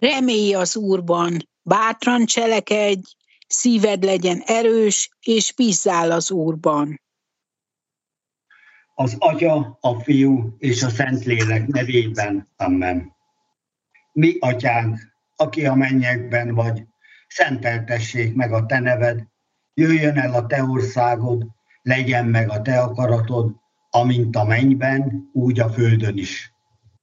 Remélj az Úrban, bátran cselekedj, szíved legyen erős, és bízzál az Úrban. Az Atya, a Fiú és a Szentlélek nevében. Amen. Mi, Atyánk, aki a mennyekben vagy, szenteltessék meg a te neved, jöjjön el a te országod, legyen meg a te akaratod, amint a mennyben, úgy a földön is.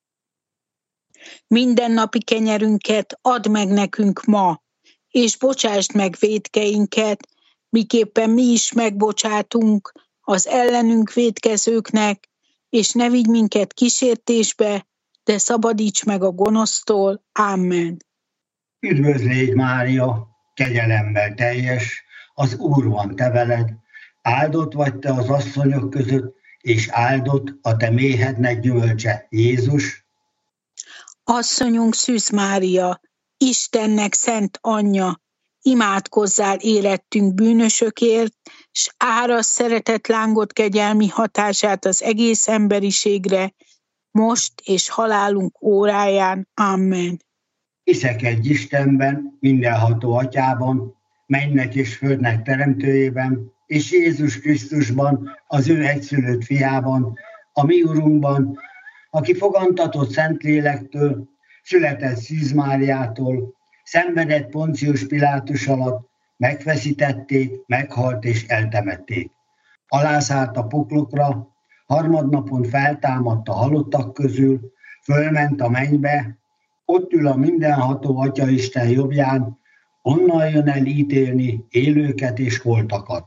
Mindennapi kenyerünket add meg nekünk ma, és bocsásd meg vétkeinket, miképpen mi is megbocsátunk az ellenünk vétkezőknek, és ne vigy minket kísértésbe, de szabadíts meg a gonosztól. Amen. Üdvözlégy, Mária, kegyelemmel teljes, az Úr van te veled, áldott vagy te az asszonyok között, és áldott a te méhednek gyümölcse, Jézus. Asszonyunk Szűz Mária, Istennek szent anyja, imádkozzál érettünk bűnösökért, s árasz szeretett lángot kegyelmi hatását az egész emberiségre, most és halálunk óráján. Amen. Hiszek egy Istenben, mindenható Atyában, mennynek és földnek teremtőjében, és Jézus Krisztusban, az ő egyszülött fiában, a mi Urunkban, aki fogantatott Szentlélektől, született Szűz Máriától, szenvedett Poncius Pilátus alatt, megfeszítették, meghalt és eltemették. Alászállt a poklokra, harmadnapon feltámadt a halottak közül, fölment a mennybe, ott ül a mindenható Atyaisten jobbján, onnan jön el ítélni élőket és holtakat.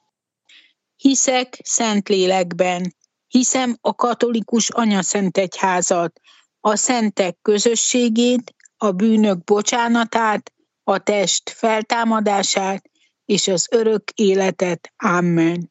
Hiszek Szentlélekben, hiszem a katolikus anyaszentegyházat, a szentek közösségét, a bűnök bocsánatát, a test feltámadását és az örök életet. Amen.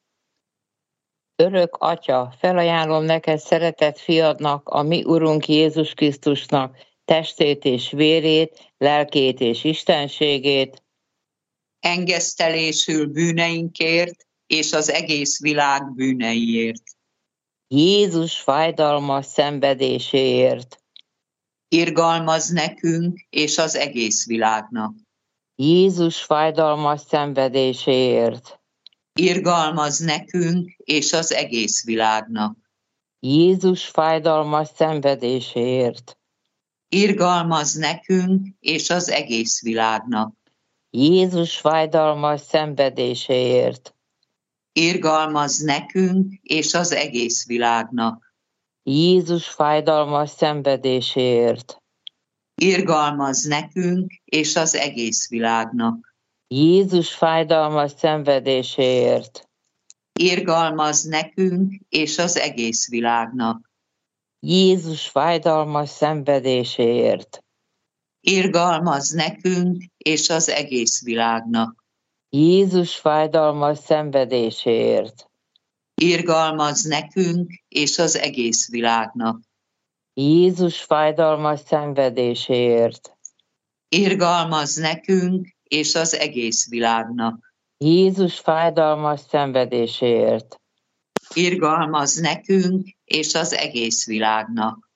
Örök Atya, felajánlom neked szeretett fiadnak, a mi Urunk Jézus Krisztusnak, testét és vérét, lelkét és istenségét, engesztelésül bűneinkért és az egész világ bűneiért. Jézus fájdalmas szenvedéséért, Irgalmaz nekünk és az egész világnak. Jézus fájdalmas szenvedéséért, Irgalmaz nekünk és az egész világnak. Jézus fájdalmas szenvedéséért, Irgalmaz nekünk és az egész világnak. Jézus fájdalmas szenvedéséért, Irgalmaz nekünk és az egész világnak. Jézus fájdalmas szenvedéséért, Irgalmaz nekünk és az egész világnak. Jézus fájdalmas szenvedéséért, Irgalmaz nekünk és az egész világnak. Jézus fájdalmas szenvedéséért, Irgalmaz nekünk és az egész világnak. Jézus fájdalmas szenvedéséért, Irgalmaz nekünk és az egész világnak. Jézus fájdalmas szenvedéséért, Irgalmaz nekünk és az egész világnak. Jézus fájdalmas szenvedéséért, Irgalmaz nekünk és az egész világnak.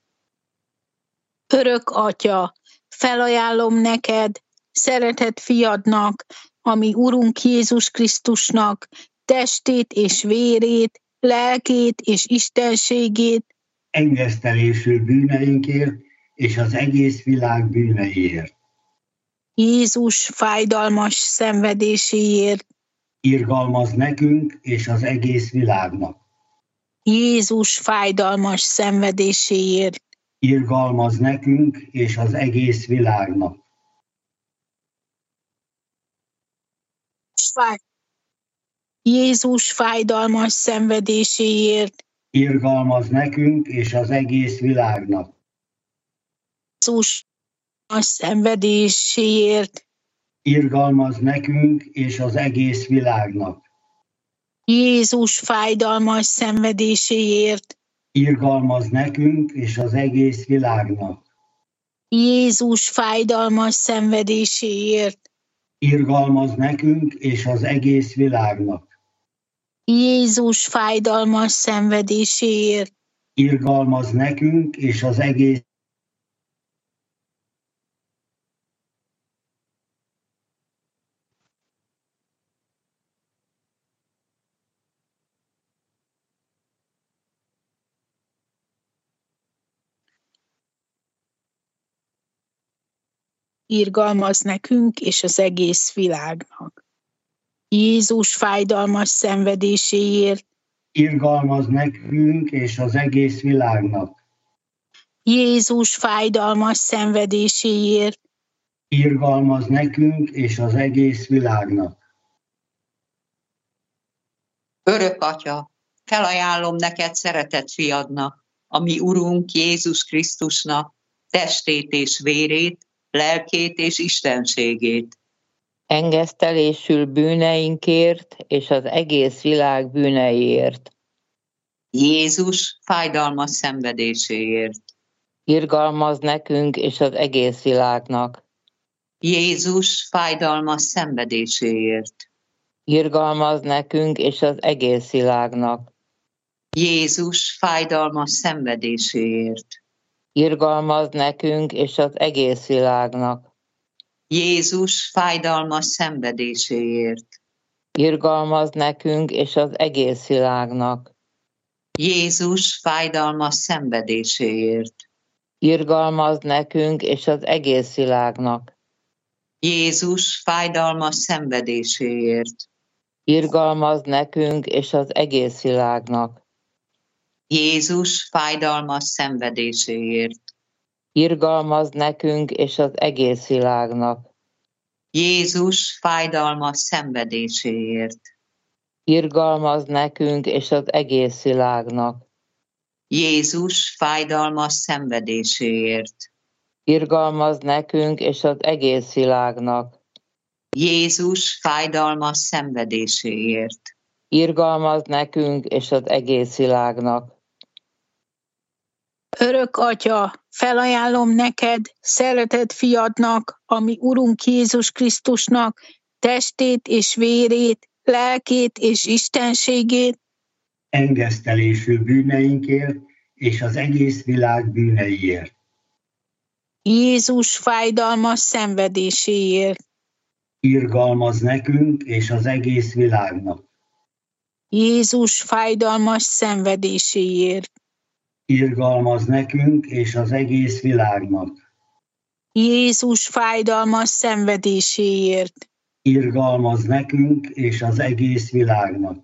Örök Atya, felajánlom neked, szeretett fiadnak, ami Urunk Jézus Krisztusnak, testét és vérét, lelkét és istenségét, Engesztelésül bűneinkért és az egész világ bűneiért. Jézus fájdalmas szenvedéséért, Irgalmaz nekünk és az egész világnak. Jézus fájdalmas szenvedéséért, Irgalmaz nekünk és az egész világnak. Jézus fájdalmas szenvedéséért, Irgalmaz nekünk és az egész világnak. Jézus szenvedéséért, Irgalmaz nekünk és az egész világnak. Jézus fájdalmas szenvedéséért, Irgalmaz nekünk és az egész világnak. Jézus fájdalmas szenvedéséért, Irgalmaz nekünk és az egész világnak. Jézus fájdalmas szenvedéséért, Irgalmaz nekünk és az egész irgalmaz nekünk és az egész világnak. Jézus fájdalmas szenvedéséért, irgalmaz nekünk és az egész világnak. Jézus fájdalmas szenvedéséért, Irgalmaz nekünk és az egész világnak. Örök Atya, felajánlom neked szeretett fiadnak, a mi Urunk Jézus Krisztusnak, testét és vérét, lelkét és istenségét. Engesztelésül bűneinkért és az egész világ bűneiért. Jézus fájdalmas szenvedéséért. Irgalmaz nekünk és az egész világnak. Jézus fájdalmas szenvedéséért. Irgalmaz nekünk és az egész világnak. Jézus fájdalmas szenvedéséért. Irgalmaz nekünk és az egész világnak. Jézus fájdalmas szenvedéséért. Irgalmaz nekünk és az egész világnak. Jézus fájdalmas szenvedéséért. Irgalmaz nekünk és az egész világnak. Jézus fájdalmas szenvedéséért. Irgalmaz nekünk és az egész világnak. Jézus fájdalmas szenvedéséért. Irgalmaz nekünk és az egész világnak. Jézus fájdalmas szenvedéséért. Irgalmaz nekünk és az egész világnak. Jézus fájdalmas szenvedéséért. Irgalmaz nekünk és az egész világnak. Jézus fájdalmas szenvedéséért. Irgalmaz nekünk és az egész világnak. Örök Atya, felajánlom neked, szeretett fiadnak, a mi Urunk Jézus Krisztusnak, testét és vérét, lelkét és istenségét, Engesztelésül bűneinkért és az egész világ bűneiért. Jézus fájdalmas szenvedéséért, Irgalmaz nekünk és az egész világnak. Jézus fájdalmas szenvedéséért, Irgalmaz nekünk és az egész világnak. Jézus fájdalmas szenvedéséért, Irgalmaz nekünk és az egész világnak.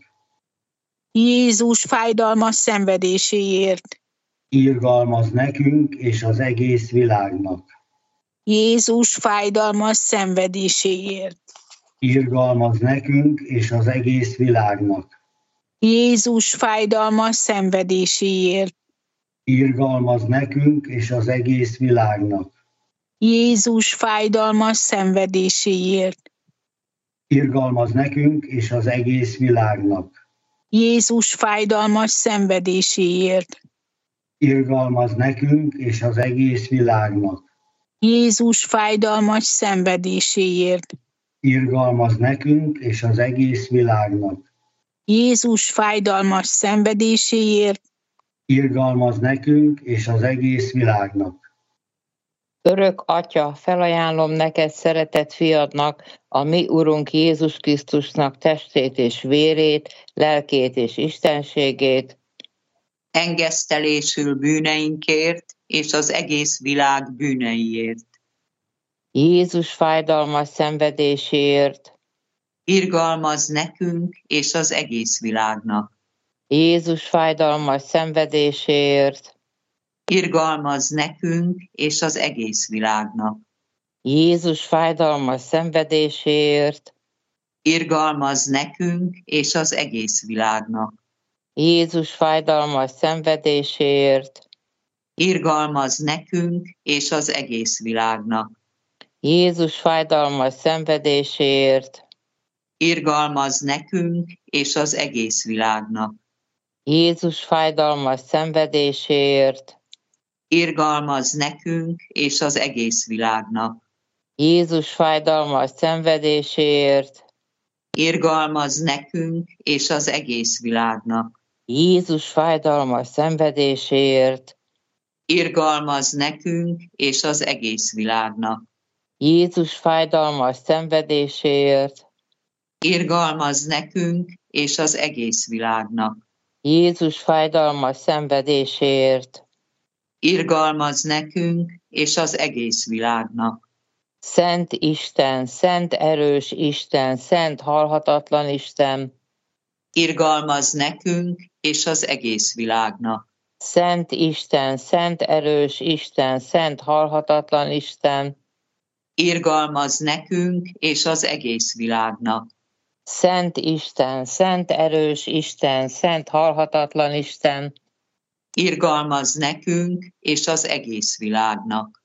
Jézus fájdalmas szenvedéséért, Irgalmaz nekünk és az egész világnak. Jézus fájdalmas szenvedéséért, Irgalmaz nekünk és az egész világnak. Jézus fájdalmas szenvedéséért, Irgalmaz nekünk és az egész világnak. Jézus fájdalmas szenvedéséért, Irgalmaz nekünk és az egész világnak. Jézus fájdalmas szenvedéséért, Irgalmaz nekünk és az egész világnak. Jézus fájdalmas szenvedéséért, Irgalmaz nekünk és az egész világnak. Jézus fájdalmas szenvedéséért, Irgalmaz nekünk és az egész világnak. Örök Atya, felajánlom neked szeretett fiadnak, a mi Urunk Jézus Krisztusnak testét és vérét, lelkét és istenségét, engesztelésül bűneinkért és az egész világ bűneiért. Jézus fájdalmas szenvedéséért, Irgalmaz nekünk és az egész világnak. Jézus fájdalmas szenvedéséért, Irgalmaz nekünk és az egész világnak. Jézus fájdalmas szenvedéséért, Irgalmaz nekünk és az egész világnak. Jézus fájdalmas szenvedéséért, Irgalmaz nekünk és az egész világnak. Jézus fájdalmas szenvedéséért, Irgalmaz nekünk és az egész világnak. Jézus fájdalmas szenvedéséért, Irgalmaz nekünk és az egész világnak. Jézus fájdalmas szenvedéséért, Irgalmaz nekünk és az egész világnak. Jézus fájdalmas szenvedéséért, Irgalmaz nekünk és az egész világnak. Jézus fájdalmas szenvedéséért, Irgalmaz nekünk és az egész világnak. Jézus fájdalmas szenvedéséért, Irgalmaz nekünk és az egész világnak. Szent Isten, szent erős Isten, szent halhatatlan Isten, irgalmazz nekünk és az egész világnak. Szent Isten, szent erős Isten, szent halhatatlan Isten, Irgalmazz nekünk és az egész világnak. Szent Isten, szent erős Isten, szent halhatatlan Isten, Irgalmazz nekünk és az egész világnak.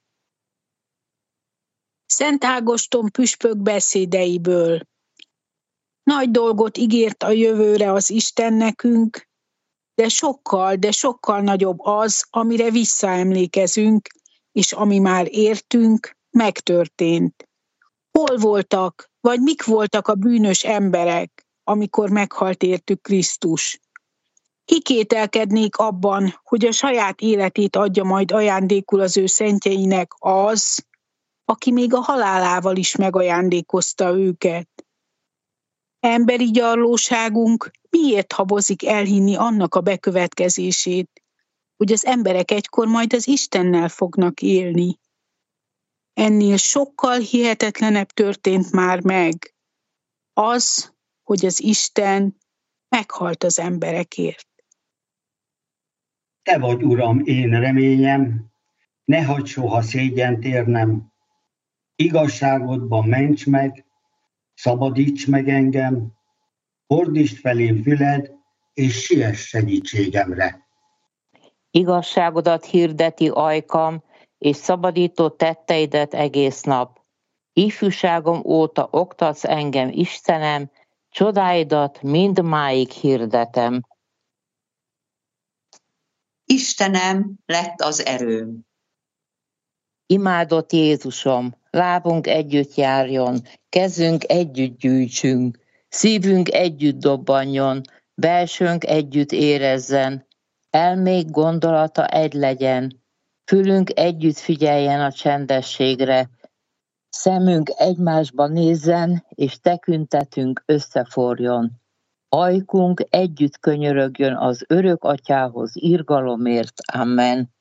Szent Ágoston püspök beszédeiből. Nagy dolgot ígért a jövőre az Isten nekünk, de sokkal nagyobb az, amire visszaemlékezünk, és ami már értünk, megtörtént. Hol voltak, vagy mik voltak a bűnös emberek, amikor meghalt értük Krisztus? Kikételkednék abban, hogy a saját életét adja majd ajándékul az ő szentjeinek az, aki még a halálával is megajándékozta őket. Emberi gyarlóságunk miért habozik elhinni annak a bekövetkezését, hogy az emberek egykor majd az Istennel fognak élni? Ennél sokkal hihetetlenebb történt már meg. Az, hogy az Isten meghalt az emberekért. Te vagy, Uram, én reményem, ne hagyd soha szégyent érnem. Igazságodban ments meg, szabadíts meg engem, fordítsd felém füled, és siess segítségemre. igazságodat hirdeti ajkam, és szabadító tetteidet egész nap. Ifjúságom óta oktatsz engem, Istenem, csodáidat mindmáig hirdetem. Istenem lett az erőm. Imádott Jézusom, lábunk együtt járjon, kezünk együtt gyűjtsünk, szívünk együtt dobbanjon, belsőnk együtt érezzen, elmék gondolata egy legyen, fülünk együtt figyeljen a csendességre, szemünk egymásba nézzen, és tekintetünk összeforjon. Ajkunk együtt könyörögjön az örök atyához irgalomért. Amen.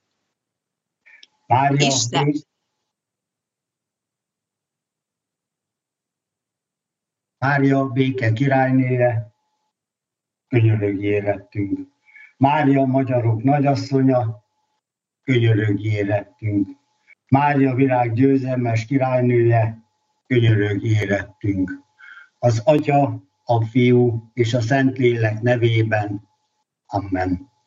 Mária béke királynője, könyörögj érettünk. Mária magyarok nagyasszonya, könyörögj érettünk. Mária virág győzelmes királynője, könyörögj érettünk. Az Atya, a Fiú és a Szentlélek nevében. Amen.